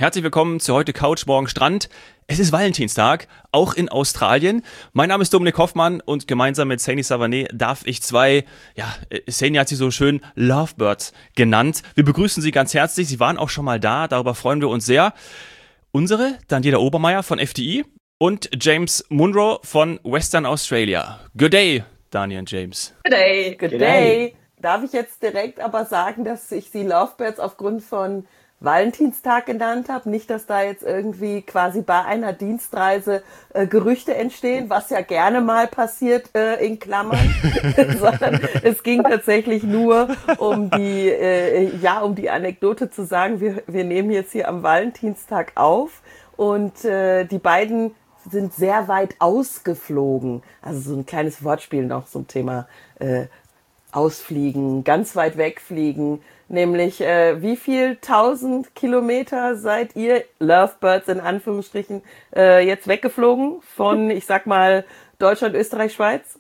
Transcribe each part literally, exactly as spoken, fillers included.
Herzlich willkommen zu heute Couch, morgen Strand. Es ist Valentinstag, auch in Australien. Mein Name ist Dominik Hoffmann und gemeinsam mit Saini Savané darf ich zwei, ja, Saini hat sie so schön Lovebirds genannt. Wir begrüßen Sie ganz herzlich. Sie waren auch schon mal da, darüber freuen wir uns sehr. Unsere, Daniela Obermeier von F D I und James Munro von Western Australia. Good day, Dani und James. Good day. Good day. Darf ich jetzt direkt aber sagen, dass ich sie Lovebirds aufgrund von Valentinstag genannt habe? Nicht, dass da jetzt irgendwie quasi bei einer Dienstreise äh, Gerüchte entstehen, was ja gerne mal passiert äh, in Klammern, sondern es ging tatsächlich nur um die, äh, ja, um die Anekdote zu sagen, wir, wir nehmen jetzt hier am Valentinstag auf und äh, die beiden sind sehr weit ausgeflogen. Also so ein kleines Wortspiel noch zum Thema äh, Ausfliegen, ganz weit wegfliegen, nämlich äh, wie viel tausend Kilometer seid ihr Lovebirds in Anführungsstrichen äh, jetzt weggeflogen von, ich sag mal, Deutschland, Österreich, Schweiz?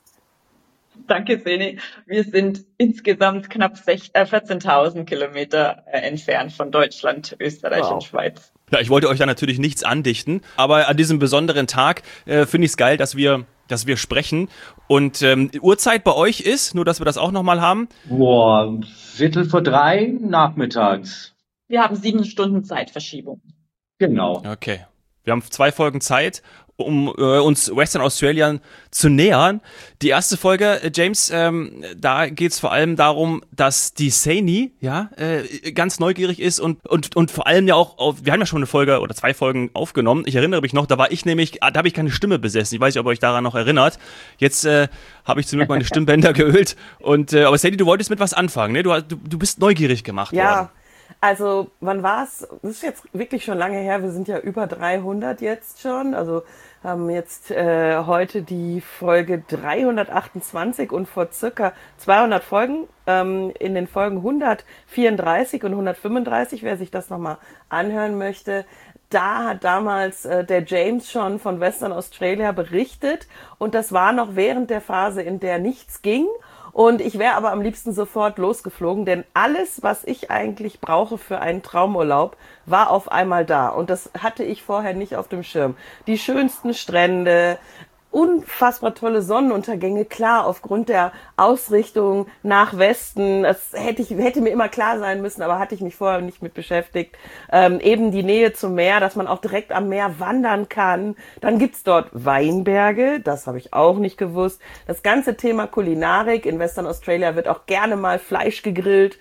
Danke, Seni. Wir sind insgesamt knapp vierzehntausend Kilometer äh, entfernt von Deutschland, Österreich Wow. und Schweiz. Ja, ich wollte euch da natürlich nichts andichten, aber an diesem besonderen Tag äh, finde ich es geil, dass wir dass wir sprechen. Und ähm, Uhrzeit bei euch ist, nur dass wir das auch nochmal haben. Boah, Viertel vor drei nachmittags. Wir haben sieben Stunden Zeitverschiebung. Genau. Okay. Wir haben zwei Folgen Zeit, um äh, uns Western Australia zu nähern. Die erste Folge, äh, James, ähm, da geht es vor allem darum, dass die Saini ja äh, ganz neugierig ist und und und vor allem ja auch auf, wir haben ja schon eine Folge oder zwei Folgen aufgenommen. Ich erinnere mich noch, da war ich nämlich, da habe ich keine Stimme besessen. Ich weiß nicht, ob ihr euch daran noch erinnert. Jetzt äh, habe ich zum Glück meine Stimmbänder geölt. Und äh, aber Saini, du wolltest mit was anfangen, ne? Du, du, du bist neugierig gemacht Ja. worden. Also, wann war's? Das ist jetzt wirklich schon lange her. Wir sind ja über dreihundert jetzt schon. Also haben jetzt äh, heute die Folge dreihundertachtundzwanzig und vor circa zweihundert Folgen, ähm, in den Folgen hundertvierunddreißig und hundertfünfunddreißig, wer sich das nochmal anhören möchte, da hat damals äh, der James schon von Western Australia berichtet und das war noch während der Phase, in der nichts ging. Und ich wäre aber am liebsten sofort losgeflogen, denn alles, was ich eigentlich brauche für einen Traumurlaub, war auf einmal da. Und das hatte ich vorher nicht auf dem Schirm. Die schönsten Strände, unfassbar tolle Sonnenuntergänge, klar, aufgrund der Ausrichtung nach Westen, das hätte ich, hätte mir immer klar sein müssen, aber hatte ich mich vorher nicht mit beschäftigt. Ähm, eben die Nähe zum Meer, dass man auch direkt am Meer wandern kann. Dann gibt's dort Weinberge, das habe ich auch nicht gewusst. Das ganze Thema Kulinarik, in Western Australia wird auch gerne mal Fleisch gegrillt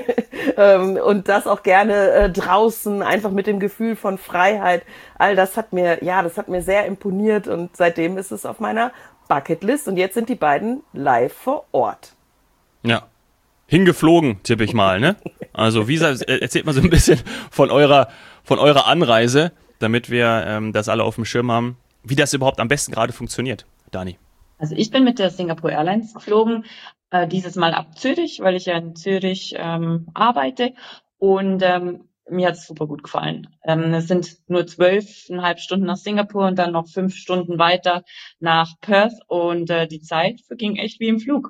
ähm, und das auch gerne äh, draußen, einfach mit dem Gefühl von Freiheit. All das hat mir, ja, das hat mir sehr imponiert und seitdem ist es auf meiner Bucketlist und jetzt sind die beiden live vor Ort. Ja. Hingeflogen, tippe ich mal, ne? Also, wie erzählt mal so ein bisschen von eurer, von eurer Anreise, damit wir ähm, das alle auf dem Schirm haben, wie das überhaupt am besten gerade funktioniert, Dani. Also ich bin mit der Singapore Airlines geflogen, äh, dieses Mal ab Zürich, weil ich ja in Zürich ähm, arbeite und ähm, mir hat es super gut gefallen. Ähm, es sind nur zwölfeinhalb Stunden nach Singapur und dann noch fünf Stunden weiter nach Perth und äh, die Zeit verging echt wie im Flug.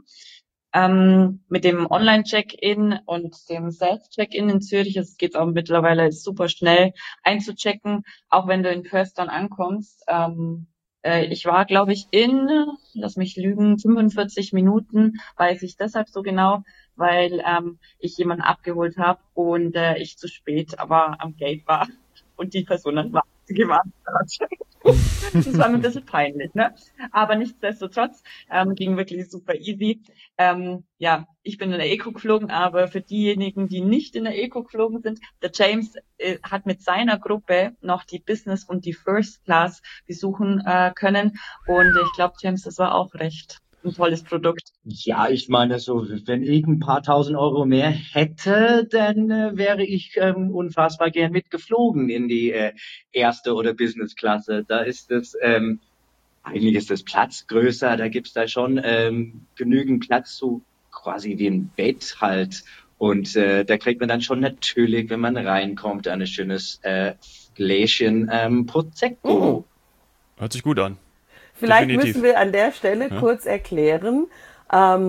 Ähm, mit dem Online-Check-In und dem Self-Check-In in Zürich, es geht auch mittlerweile super schnell einzuchecken, auch wenn du in Perth dann ankommst. Ähm, äh, ich war, glaube ich, in, lass mich lügen, fünfundvierzig Minuten, weiß ich deshalb so genau, weil ähm, ich jemanden abgeholt habe und äh, ich zu spät aber am Gate war und die Person dann war, gewartet hat. Das war mir ein bisschen peinlich, ne? Aber nichtsdestotrotz ähm, ging wirklich super easy. Ähm, ja, ich bin in der Eco geflogen, aber für diejenigen, die nicht in der Eco geflogen sind, der James äh, hat mit seiner Gruppe noch die Business und die First Class besuchen äh, können. Und ich glaube, James, das war auch recht ein tolles Produkt. Ja, ich meine, so, wenn ich ein paar tausend Euro mehr hätte, dann äh, wäre ich ähm, unfassbar gern mitgeflogen in die äh, erste oder Business-Klasse. Da ist es, ähm, eigentlich ist das Platz größer, da gibt's da schon ähm, genügend Platz, so quasi wie ein Bett halt. Und äh, da kriegt man dann schon natürlich, wenn man reinkommt, ein schönes äh, Gläschen ähm, Prosecco. Hört sich gut an. Vielleicht Definitiv. müssen wir an der Stelle Ja. kurz erklären, ähm,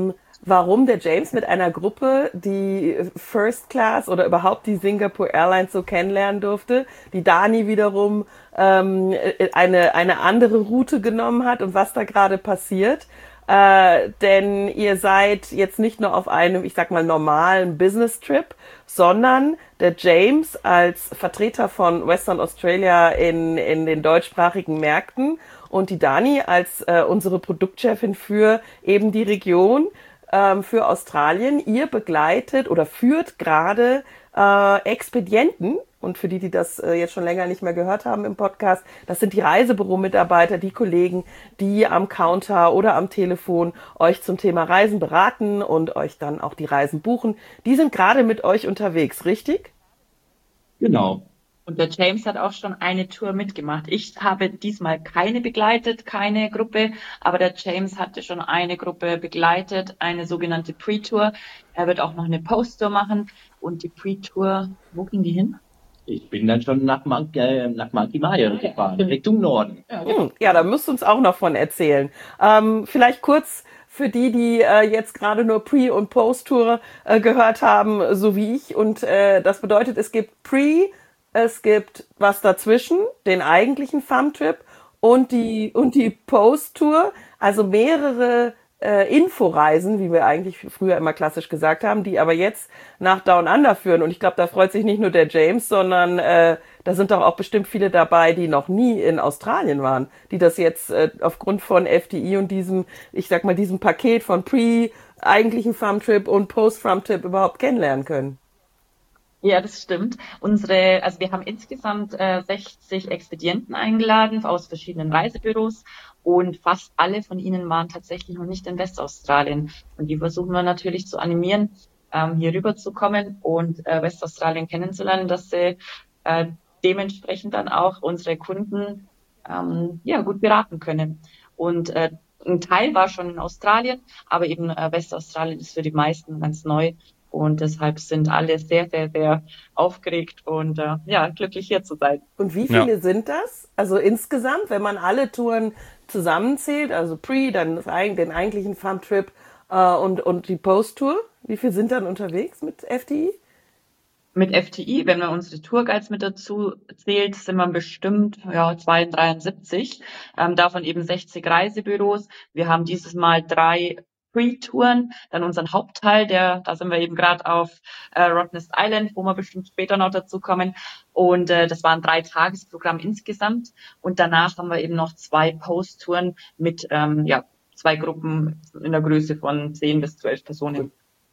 warum der James mit einer Gruppe, die First Class oder überhaupt die Singapore Airlines so kennenlernen durfte, die Dani wiederum ähm, eine, eine andere Route genommen hat und was da gerade passiert. Äh, denn ihr seid jetzt nicht nur auf einem, ich sag mal, normalen Business-Trip, sondern der James als Vertreter von Western Australia in, in den deutschsprachigen Märkten und die Dani als äh, unsere Produktchefin für eben die Region, ähm, für Australien. Ihr begleitet oder führt gerade äh, Expedienten. Und für die, die das äh, jetzt schon länger nicht mehr gehört haben im Podcast, das sind die Reisebüro-Mitarbeiter, die Kollegen, die am Counter oder am Telefon euch zum Thema Reisen beraten und euch dann auch die Reisen buchen. Die sind gerade mit euch unterwegs, richtig? Genau. Und der James hat auch schon eine Tour mitgemacht. Ich habe diesmal keine begleitet, keine Gruppe, aber der James hatte schon eine Gruppe begleitet, eine sogenannte Pre-Tour. Er wird auch noch eine Post-Tour machen und die Pre-Tour, wo ging die hin? Ich bin dann schon nach, Mon äh, nach Monkey Mile gefahren, Richtung Norden. Ja, hm, ja, da müsst ihr uns auch noch von erzählen. Ähm, vielleicht kurz für die, die äh, jetzt gerade nur Pre- und Post-Tour äh, gehört haben, so wie ich. Und äh, das bedeutet, es gibt Pre, es gibt was dazwischen, den eigentlichen Farmtrip und die und die Post-Tour, also mehrere äh, Inforeisen, wie wir eigentlich früher immer klassisch gesagt haben, die aber jetzt nach Down Under führen. Und ich glaube, da freut sich nicht nur der James, sondern äh, da sind doch auch bestimmt viele dabei, die noch nie in Australien waren, die das jetzt äh, aufgrund von F D I und diesem, ich sag mal, diesem Paket von Pre, eigentlichen Farmtrip und Post-Farmtrip überhaupt kennenlernen können. Ja, das stimmt. Unsere, also wir haben insgesamt äh, sechzig Expedienten eingeladen aus verschiedenen Reisebüros und fast alle von ihnen waren tatsächlich noch nicht in Westaustralien. Und die versuchen wir natürlich zu animieren, ähm, hier rüber zu kommen und äh, Westaustralien kennenzulernen, dass sie äh, dementsprechend dann auch unsere Kunden ähm, ja gut beraten können. Und äh, ein Teil war schon in Australien, aber eben äh, Westaustralien ist für die meisten ganz neu. Und deshalb sind alle sehr, sehr, sehr aufgeregt und äh, ja, glücklich hier zu sein. Und wie viele ja. sind das? Also insgesamt, wenn man alle Touren zusammenzählt, also Pre, dann den eigentlichen Farmtrip äh, und, und die Post-Tour, wie viele sind dann unterwegs mit F T I? Mit F T I, wenn man unsere Tourguides mit dazu zählt, sind wir bestimmt ja zweihundertdreiundsiebzig, ähm, davon eben sechzig Reisebüros. Wir haben dieses Mal drei Pre-Touren, dann unseren Hauptteil, der, da sind wir eben gerade auf äh, Rottnest Island, wo wir bestimmt später noch dazu kommen. Und äh, das war ein Drei-Tages-Programm insgesamt. Und danach haben wir eben noch zwei Post-Touren mit ähm, ja zwei Gruppen in der Größe von zehn bis zwölf Personen.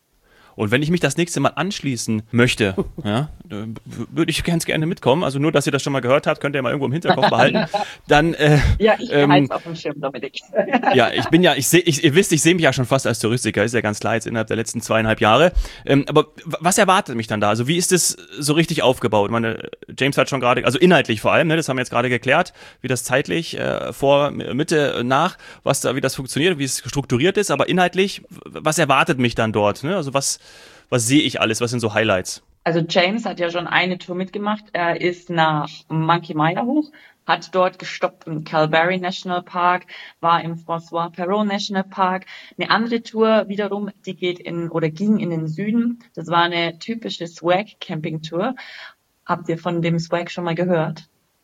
Und wenn ich mich das nächste Mal anschließen möchte, ja, würde ich ganz gerne mitkommen. Also nur, dass ihr das schon mal gehört habt, könnt ihr mal irgendwo im Hinterkopf behalten. Dann, äh, ja, ich ähm, behalte es auf dem Schirm, Dominik. Ja, ich bin ja, ich sehe, ich, ihr wisst, ich sehe mich ja schon fast als Touristiker, ist ja ganz klar jetzt innerhalb der letzten zweieinhalb Jahre. Ähm, aber was erwartet mich dann da? Also wie ist das so richtig aufgebaut? Ich meine, James hat schon gerade, also inhaltlich vor allem, ne, das haben wir jetzt gerade geklärt, wie das zeitlich äh, vor, Mitte, nach, was da, wie das funktioniert, wie es strukturiert ist. Aber inhaltlich, was erwartet mich dann dort? Ne? Also was Was sehe ich alles? Was sind so Highlights? Also James hat ja schon eine Tour mitgemacht. Er ist nach Monkey Mile hoch, hat dort gestoppt im Kalbarri National Park, war im François Perrault National Park. Eine andere Tour wiederum, die geht in oder ging in den Süden. Das war eine typische Swag Camping Tour. Habt ihr von dem Swag schon mal gehört?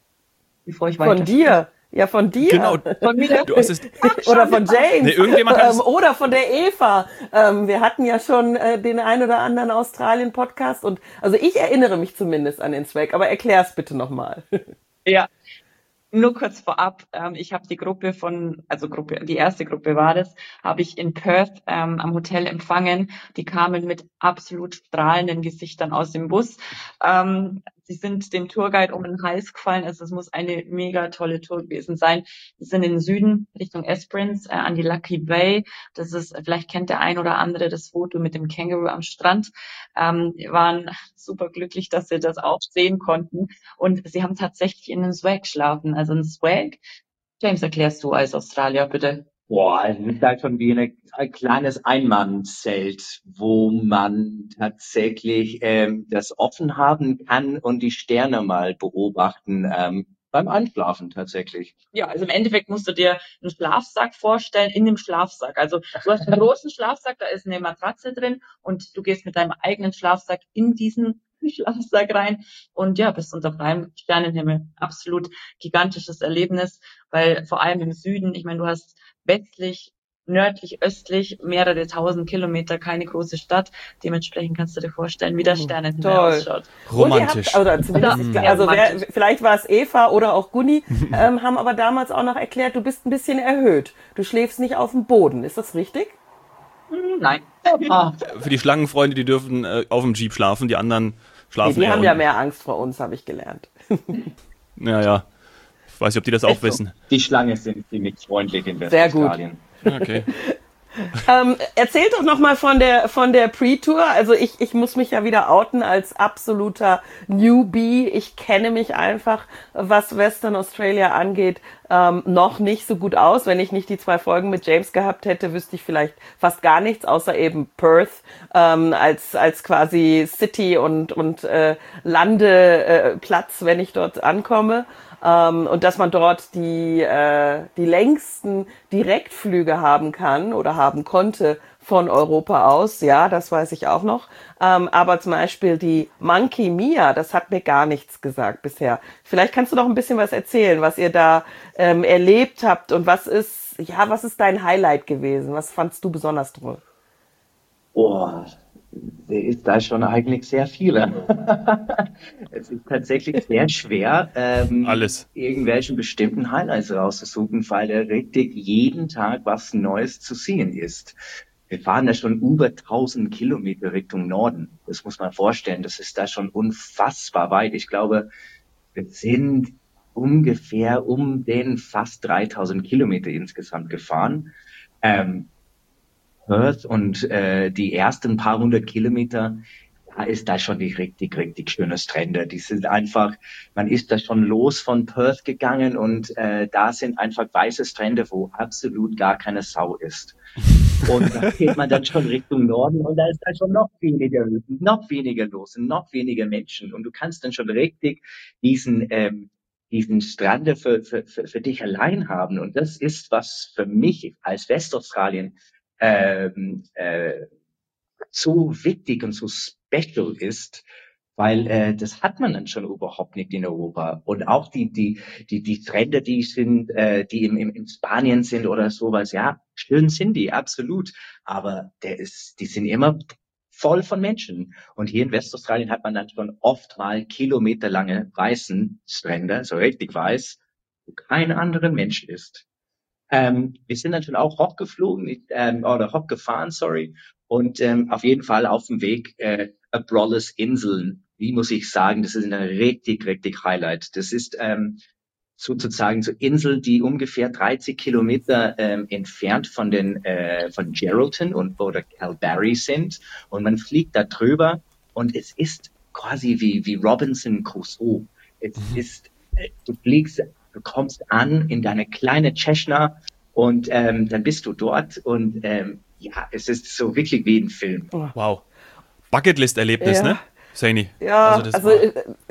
Bevor ich weiter. Von dir? Ja, von dir. Genau. Von mir. Du hast es oder von James. Nee, irgendjemand hat es ähm, oder von der Eva. Ähm, wir hatten ja schon äh, den ein oder anderen Australien-Podcast. Und also ich erinnere mich zumindest an den Swag. Aber erklär's bitte nochmal. Ja. Nur kurz vorab, ähm, ich habe die Gruppe von, also Gruppe, die erste Gruppe war das, habe ich in Perth ähm, am Hotel empfangen. Die kamen mit absolut strahlenden Gesichtern aus dem Bus. Ähm, sie sind dem Tourguide um den Hals gefallen. Also es muss eine mega tolle Tour gewesen sein. Wir sind in den Süden Richtung Esperance äh, an die Lucky Bay. Das ist, vielleicht kennt der ein oder andere das Foto mit dem Känguru am Strand. Ähm, wir waren super glücklich, dass wir das auch sehen konnten. Und sie haben tatsächlich in einem Swag geschlafen. Also ein Swag. James, erklärst du als Australier, bitte. Boah, es ist halt schon wie eine, ein kleines Einmannzelt, wo man tatsächlich ähm, das offen haben kann und die Sterne mal beobachten. Ähm, beim Einschlafen tatsächlich. Ja, also im Endeffekt musst du dir einen Schlafsack vorstellen in dem Schlafsack. Also du hast einen großen Schlafsack, da ist eine Matratze drin und du gehst mit deinem eigenen Schlafsack in diesen Schlafsack rein und ja, bist unter freiem Sternenhimmel. Absolut gigantisches Erlebnis, weil vor allem im Süden, ich meine, du hast westlich, nördlich, östlich mehrere tausend Kilometer, keine große Stadt. Dementsprechend kannst du dir vorstellen, wie der Sternenhimmel Toll. ausschaut. Romantisch. Und ihr habt, oder zumindest, Ja, also wer, romantisch. vielleicht war es Eva oder auch Gunni, ähm, haben aber damals auch noch erklärt, du bist ein bisschen erhöht. Du schläfst nicht auf dem Boden. Ist das richtig? Nein. Ah, Für die Schlangenfreunde, die dürfen äh, auf dem Jeep schlafen, die anderen Nee, schlafen die eher haben ja unten. mehr Angst vor uns, habe ich gelernt. Ja, ja. Ich weiß nicht, ob die das auch wissen. Die Schlange sind ziemlich freundlich in Sehr gut. Westaustralien. Okay. Ähm, erzählt doch noch mal von der von der Pre-Tour. Also ich ich muss mich ja wieder outen als absoluter Newbie. Ich kenne mich einfach, was Western Australia angeht, ähm, noch nicht so gut aus. Wenn ich nicht die zwei Folgen mit James gehabt hätte, wüsste ich vielleicht fast gar nichts, außer eben Perth ähm, als als quasi City und und äh, Landeplatz, äh, Platz, wenn ich dort ankomme. Ähm, und dass man dort die, äh, die längsten Direktflüge haben kann oder haben konnte von Europa aus, ja, das weiß ich auch noch. Ähm, aber zum Beispiel die Monkey Mia, das hat mir gar nichts gesagt bisher. Vielleicht kannst du noch ein bisschen was erzählen, was ihr da ähm, erlebt habt und was ist, ja, was ist dein Highlight gewesen? Was fandst du besonders toll? Oh, der ist da schon eigentlich sehr viele. Es ist tatsächlich sehr schwer, ähm, Alles. irgendwelchen bestimmten Highlights rauszusuchen, weil da richtig jeden Tag was Neues zu sehen ist. Wir fahren da schon über tausend Kilometer Richtung Norden. Das muss man vorstellen. Das ist da schon unfassbar weit. Ich glaube, wir sind ungefähr um den fast dreitausend Kilometer insgesamt gefahren. Ähm, Perth und äh, die ersten paar hundert Kilometer, da ist da schon die richtig, richtig schöne Strände. Die sind einfach, man ist da schon los von Perth gegangen und äh, da sind einfach weiße Strände, wo absolut gar keine Sau ist. Und da geht man dann schon Richtung Norden und da ist da schon noch weniger, noch weniger los und noch weniger Menschen. Und du kannst dann schon richtig diesen, ähm, diesen Strande für, für, für, für dich allein haben. Und das ist, was für mich als Westaustralien ähm, äh, so wichtig und so special ist, weil äh, das hat man dann schon überhaupt nicht in Europa. Und auch die die die die Strände, die sind, äh, die im, im in Spanien sind oder sowas, ja, schön sind die, absolut. Aber der ist, die sind immer voll von Menschen. Und hier in Westaustralien hat man dann schon oft mal kilometerlange weißen Strände, so richtig weiß, wo kein anderer Mensch ist. Ähm, wir sind dann schon auch hochgeflogen, ähm, oder hochgefahren, sorry. Und ähm, auf jeden Fall auf dem Weg äh, Abrolhos Inseln. Wie muss ich sagen, das ist ein richtig, richtig Highlight. Das ist ähm, sozusagen so Insel, die ungefähr dreißig Kilometer ähm, entfernt von den äh, von Geraldton und oder Kalbarri sind. Und man fliegt da drüber und es ist quasi wie wie Robinson Crusoe. Es ist, äh, du fliegst, du kommst an in deine kleine Cessna und ähm, dann bist du dort und ähm, ja, es ist so wirklich wie ein Film. Wow. Bucketlist-Erlebnis, Ja. ne? Saini. Ja, Also das also, war- äh,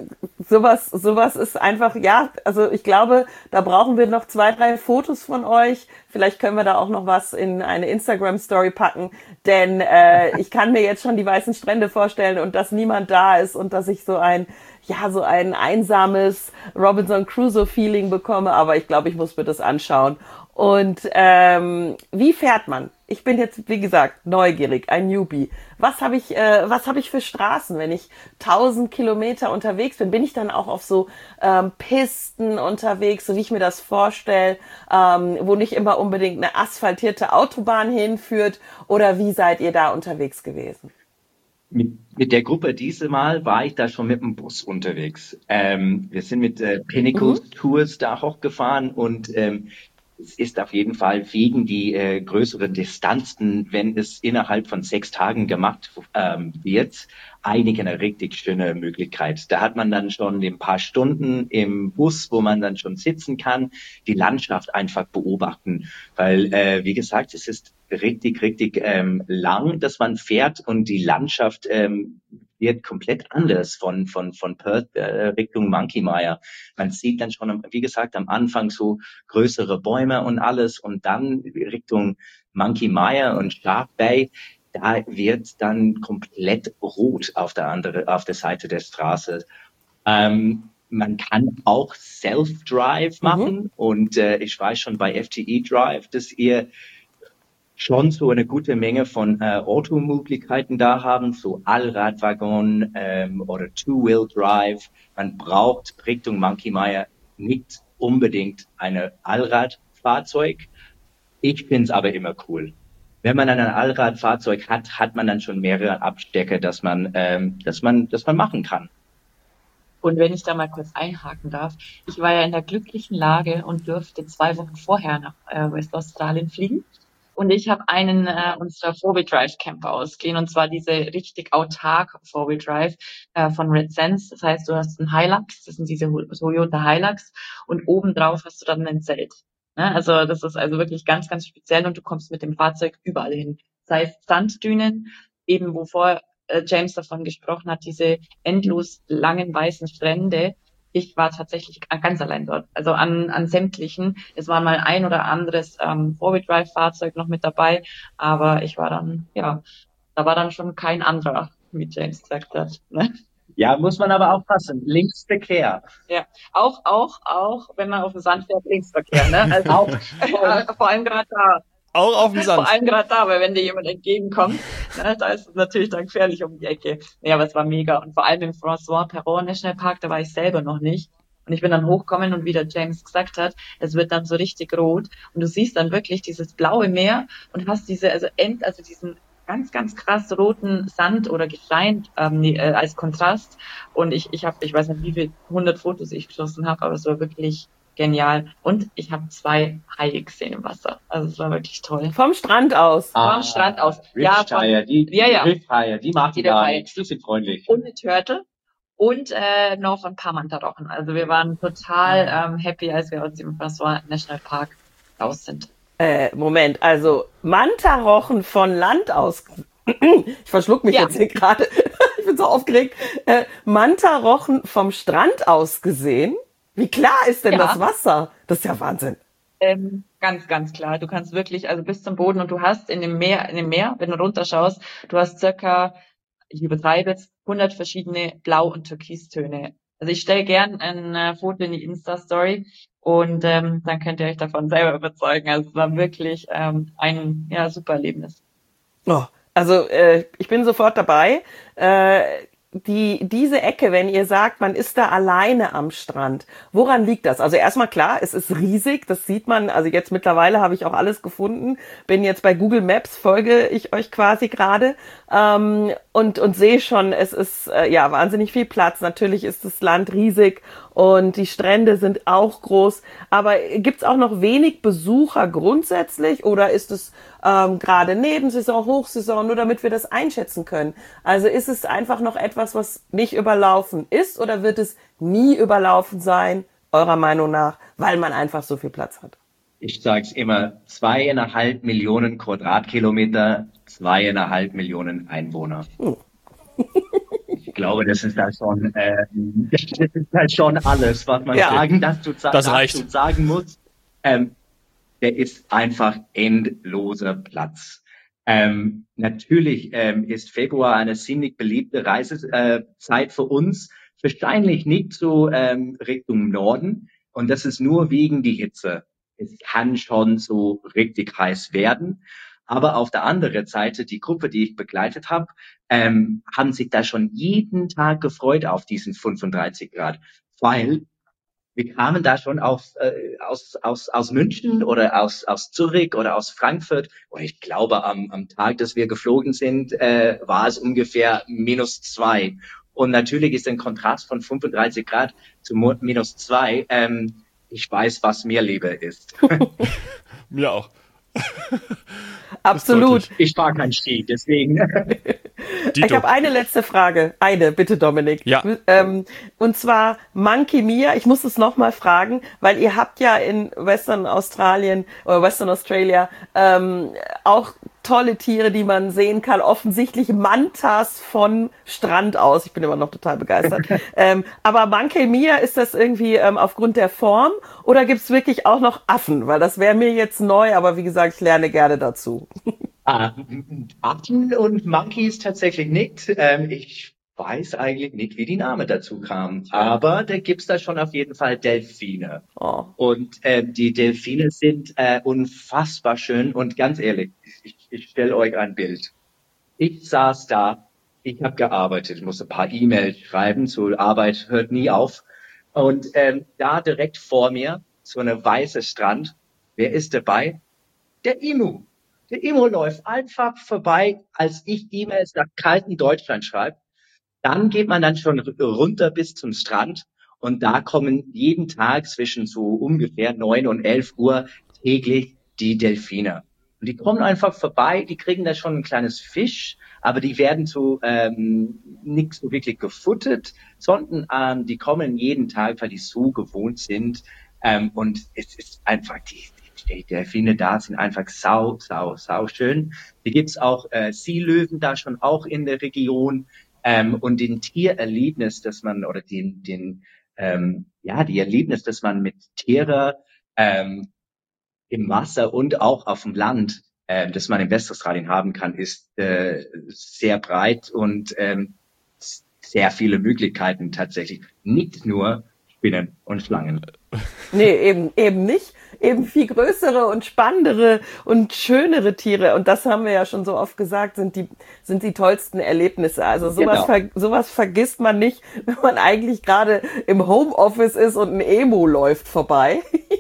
sowas, sowas ist einfach, ja, also ich glaube, da brauchen wir noch zwei, drei Fotos von euch. Vielleicht können wir da auch noch was in eine Instagram-Story packen, denn äh, ich kann mir jetzt schon die weißen Strände vorstellen und dass niemand da ist und dass ich so ein, ja, so ein einsames Robinson Crusoe-Feeling bekomme, aber ich glaube, ich muss mir das anschauen. Und ähm, wie fährt man? Ich bin jetzt, wie gesagt, neugierig, ein Newbie. Was habe ich, äh, was habe ich für Straßen, wenn ich tausend Kilometer unterwegs bin? Bin ich dann auch auf so ähm, Pisten unterwegs, so wie ich mir das vorstelle, ähm, wo nicht immer unbedingt eine asphaltierte Autobahn hinführt? Oder wie seid ihr da unterwegs gewesen? Mit, mit der Gruppe dieses Mal war ich da schon mit dem Bus unterwegs. Ähm, wir sind mit äh, Pinnacle Tours da hochgefahren und ähm, es ist auf jeden Fall wegen die äh, größeren Distanzen, wenn es innerhalb von sechs Tagen gemacht ähm, wird, einige eine richtig schöne Möglichkeit. Da hat man dann schon ein paar Stunden im Bus, wo man dann schon sitzen kann, die Landschaft einfach beobachten. Weil, äh, wie gesagt, es ist richtig, richtig ähm, lang, dass man fährt und die Landschaft ähm, wird komplett anders von, von, von Perth äh, Richtung Monkey Mia. Man sieht dann schon, wie gesagt, am Anfang so größere Bäume und alles und dann Richtung Monkey Mia und Shark Bay, da wird dann komplett rot auf der andere, auf der Seite der Straße. Ähm, man kann auch Self-Drive machen mhm. und äh, ich weiß schon bei F T E Drive, dass ihr schon so eine gute Menge von äh, Automöglichkeiten da haben, so Allradwaggon ähm, oder Two-Wheel-Drive. Man braucht Richtung Monkey Mia nicht unbedingt eine Allradfahrzeug. Ich finde es aber immer cool. Wenn man ein Allradfahrzeug hat, hat man dann schon mehrere Abstecker, dass man, ähm, dass man, dass man machen kann. Und wenn ich da mal kurz einhaken darf, ich war ja in der glücklichen Lage und durfte zwei Wochen vorher nach äh, Westaustralien fliegen. Und ich habe einen äh, unserer Four-Wheel-Drive-Camper ausgeliehen, und zwar diese richtig autark Four-Wheel-Drive äh, von Red Sense. Das heißt, du hast einen Hilux, das sind diese Toyota Hilux, und obendrauf hast du dann ein Zelt. Ne? Also das ist also wirklich ganz, ganz speziell, und du kommst mit dem Fahrzeug überall hin. Das heißt Sanddünen, eben wovor äh, James davon gesprochen hat, diese endlos langen weißen Strände. Ich war tatsächlich ganz allein dort, also an, an sämtlichen. Es war mal ein oder anderes ähm, Four-Wheel-Drive-Fahrzeug noch mit dabei, aber ich war dann, ja, da war dann schon kein anderer, wie James gesagt hat. Ne? Ja, muss man aber aufpassen. Linksverkehr. Ja, auch, auch, auch, wenn man auf dem Sand fährt, Linksverkehr, ne? Also auch, äh, vor allem gerade da. Auch auf dem Sand. Vor allem gerade da, weil wenn dir jemand entgegenkommt, ne, da ist es natürlich dann gefährlich um die Ecke. Ja, aber es war mega. Und vor allem im François Perron National Park, da war ich selber noch nicht. Und ich bin dann hochgekommen, und wie der James gesagt hat, es wird dann so richtig rot. Und du siehst dann wirklich dieses blaue Meer und hast diese, also end, also diesen ganz, ganz krass roten Sand oder Gestein ähm, äh, als Kontrast. Und ich, ich habe, ich weiß nicht, wie viele hundert Fotos ich geschossen habe, aber es war wirklich genial. Und ich habe zwei Haie gesehen im Wasser. Also es war wirklich toll. Vom Strand aus. Ah, Vom Strand aus. Ja, von, die, ja, ja. Riffhaie, die machen gar nichts. Die sind freundlich. Und eine Turtle. Und äh, noch ein paar Mantarochen. Also wir waren total ähm, happy, als wir aus dem François National Park raus sind. Äh, Moment, also Mantarochen von Land aus. Ich verschluck mich ja. jetzt hier gerade. Ich bin so aufgeregt. Äh, Mantarochen vom Strand aus gesehen. Wie klar ist denn ja. das Wasser? Das ist ja Wahnsinn. Ähm, ganz, ganz klar. Du kannst wirklich, also bis zum Boden, und du hast in dem Meer, in dem Meer, wenn du runterschaust, du hast circa, ich übertreibe jetzt, hundert verschiedene Blau- und Türkistöne. Also ich stelle gern ein äh, Foto in die Insta-Story, und ähm, dann könnt ihr euch davon selber überzeugen. Also es war wirklich ähm, ein ja super Erlebnis. Oh, also äh, ich bin sofort dabei. Äh, Die, diese Ecke, wenn ihr sagt, man ist da alleine am Strand, woran liegt das? Also erstmal klar, es ist riesig, das sieht man, also jetzt mittlerweile habe ich auch alles gefunden, bin jetzt bei Google Maps, folge ich euch quasi gerade, ähm, und, und sehe schon, es ist, äh, ja, wahnsinnig viel Platz, natürlich ist das Land riesig und die Strände sind auch groß, aber gibt's auch noch wenig Besucher grundsätzlich, oder ist es ähm, gerade Nebensaison, Hochsaison, nur damit wir das einschätzen können? Also ist es einfach noch etwas, was nicht überlaufen ist, oder wird es nie überlaufen sein, eurer Meinung nach, weil man einfach so viel Platz hat? Ich sage es immer, zweieinhalb Millionen Quadratkilometer, zweieinhalb Millionen Einwohner. Hm. Ich glaube, das ist halt schon, äh, das ist halt schon alles, was man ja. sagen, dazu, das reicht. dazu sagen muss. Ähm, der ist einfach endloser Platz. Ähm, natürlich ähm, ist Februar eine ziemlich beliebte Reisezeit äh, für uns, wahrscheinlich nicht so ähm, Richtung Norden, und das ist nur wegen die Hitze. Es kann schon so richtig heiß werden, aber auf der anderen Seite, die Gruppe, die ich begleitet habe, ähm, haben sich da schon jeden Tag gefreut auf diesen fünfunddreißig Grad, weil wir kamen da schon auf, äh, aus, aus, aus München oder aus, aus Zürich oder aus Frankfurt. Und ich glaube, am, am Tag, dass wir geflogen sind, äh, war es ungefähr minus zwei. Und natürlich ist ein Kontrast von fünfunddreißig Grad zu minus zwei. Ähm, ich weiß, was mir lieber ist. Mir auch. Absolut. Ich fahre kein Ski, deswegen. Ich habe eine letzte Frage. Eine, bitte, Dominik. Ja. Ähm, und zwar Monkey Mia. Ich muss es nochmal fragen, weil ihr habt ja in Western Australien oder Western Australia ähm, auch tolle Tiere, die man sehen kann. Offensichtlich Mantas von Strand aus. Ich bin immer noch total begeistert. ähm, aber Monkey Mia, ist das irgendwie ähm, aufgrund der Form oder gibt's wirklich auch noch Affen? Weil das wäre mir jetzt neu, aber wie gesagt, ich lerne gerne dazu. Ah, Affen und Monkeys tatsächlich nicht. Ähm, ich weiß eigentlich nicht, wie die Name dazu kam. Aber da gibt's da schon auf jeden Fall Delfine. Oh. Und ähm, die Delfine sind äh, unfassbar schön. Und ganz ehrlich, ich, ich stelle euch ein Bild. Ich saß da, ich habe gearbeitet, musste ein paar E-Mails schreiben, zur Arbeit hört nie auf. Und ähm, da direkt vor mir, so eine weiße Strand, wer ist dabei? Der Emu. Der Emu läuft einfach vorbei, als ich E-Mails nach kalten Deutschland schreibe. Dann geht man dann schon runter bis zum Strand und da kommen jeden Tag zwischen so ungefähr neun und elf Uhr täglich die Delfine. Und die kommen einfach vorbei, die kriegen da schon ein kleines Fisch, aber die werden so ähm, nicht so wirklich gefuttert, sondern ähm, die kommen jeden Tag, weil die so gewohnt sind. Ähm, und es ist einfach, die, die Delfine da sind einfach sau, sau, sau schön. Hier gibt's auch äh, Seelöwen da schon auch in der Region. Ähm, und den Tiererlebnis, dass man, oder den, den, ähm, ja, die Erlebnis, dass man mit Tieren ähm, im Wasser und auch auf dem Land, äh, dass man im Westaustralien haben kann, ist äh, sehr breit und ähm, sehr viele Möglichkeiten tatsächlich. Nicht nur Spinnen und Schlangen. Nee, eben, eben nicht. Eben viel größere und spannendere und schönere Tiere. Und das haben wir ja schon so oft gesagt, sind die, sind die tollsten Erlebnisse. Also sowas, Genau. ver, sowas vergisst man nicht, wenn man eigentlich gerade im Homeoffice ist und ein Emu läuft vorbei.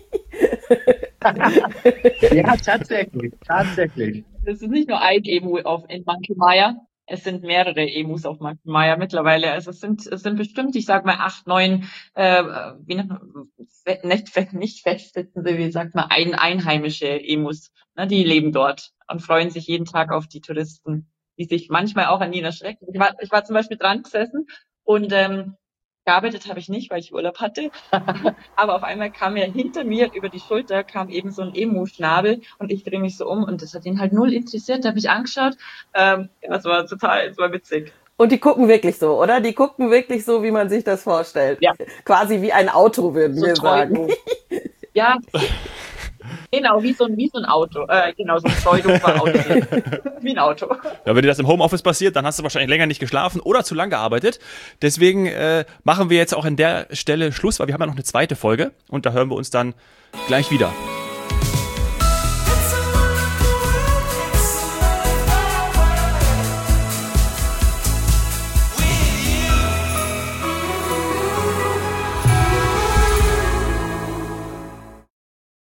Ja, tatsächlich, tatsächlich. Es ist nicht nur ein Emu auf, in Monkey Mia. Es sind mehrere Emus auf Monkey Mia mittlerweile. Also es sind, es sind bestimmt, ich sag mal, acht, neun, äh, wie nennt man, nicht, nicht Festsitzende, wie sagt man, ein, einheimische Emus. Ne, die leben dort und freuen sich jeden Tag auf die Touristen, die sich manchmal auch an ihnen erschrecken. Ich war, ich war zum Beispiel dran gesessen und ähm, gearbeitet habe ich nicht, weil ich Urlaub hatte. Aber auf einmal kam mir hinter mir über die Schulter kam eben so ein Emu-Schnabel und ich drehe mich so um und das hat ihn halt null interessiert. Da habe ich angeschaut. Ähm, ja, das war total, das war witzig. Und die gucken wirklich so, oder? Die gucken wirklich so, wie man sich das vorstellt. Ja. Quasi wie ein Auto, würden So wir sagen. Pseudo. Ja, genau, wie so ein, wie so ein Auto. Äh, genau, so ein Pseudo-Auto. Wie ein Auto. Ja, wenn dir das im Homeoffice passiert, dann hast du wahrscheinlich länger nicht geschlafen oder zu lang gearbeitet. Deswegen äh, machen wir jetzt auch an der Stelle Schluss, weil wir haben ja noch eine zweite Folge und da hören wir uns dann gleich wieder.